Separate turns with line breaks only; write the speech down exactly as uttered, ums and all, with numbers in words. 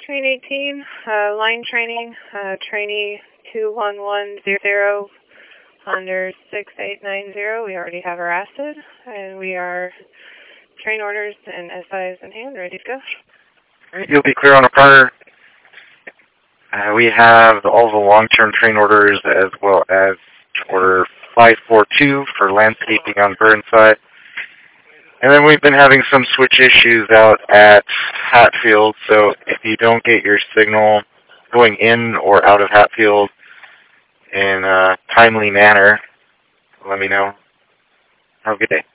Train eighteen, uh, line training, uh, trainee two one one zero zero under six eight nine zero. We already have our acid, and we are train orders and S Is in hand, ready to go.
Alright, you'll be clear on a partner. Uh, we have all the long-term train orders as well as order five four two for landscaping on Burnside. And then we've been having some switch issues out at Hatfield, so if you don't get your signal going in or out of Hatfield in a timely manner, let me know. Have a good day.